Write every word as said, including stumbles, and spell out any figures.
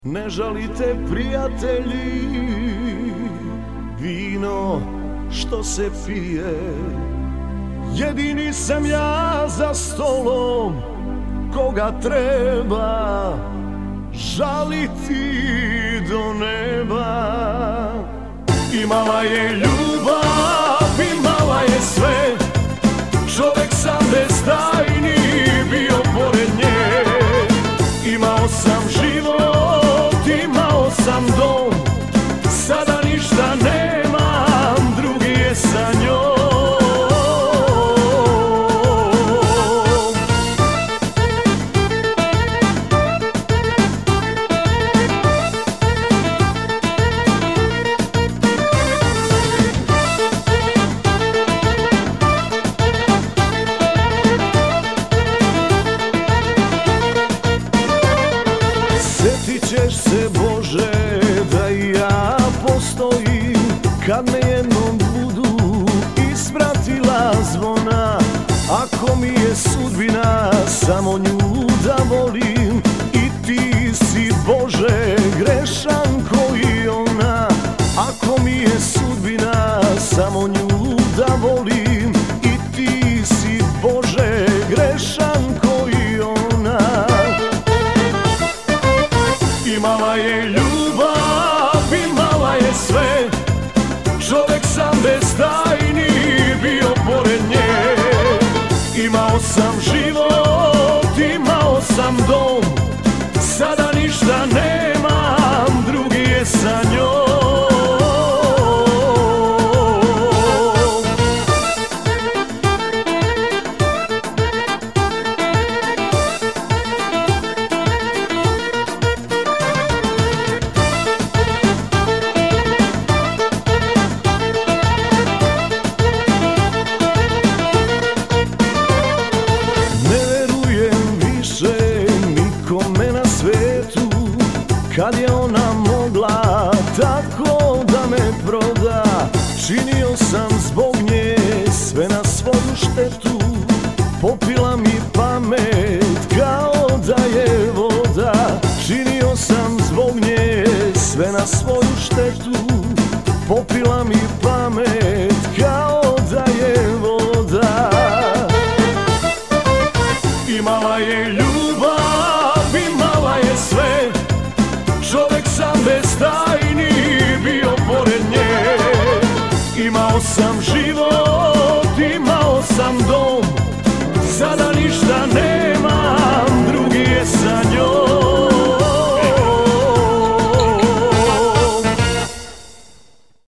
Ne žalite prijatelji vino što se pije. Jedini sam ja za stolom koga treba žaliti do neba. Imala je ljubav, imala je sve, čovek sam bez tajni bio pored nje. Imao sam život, imao sam dom, sada ništa nemam, drugi je sa njom. Sjetit ćeš se, Bože, da i ja postojim kad me jednom budu ispratila zvona. Ako mi je sudbina samo nju da volim, i ti si, Bože, grešan ko i ona. Ako mi je sudbina samo nju da volim, i ti si, Bože, grešan ko i ona. Imala je ljubav, imala je sve, čovek sam bez tajni bio pored nje. Imao sam život, imao sam dom, sada ništa nemam, drugi je sa njom. Nikome na svetu, kad je ona mogla tako da me proda. Činio sam zbog nje sve na svoju štetu, popila mi pamet kao da je voda. Činio sam zbog nje sve na svoju štetu, popila mi pamet kao da je voda. Imala je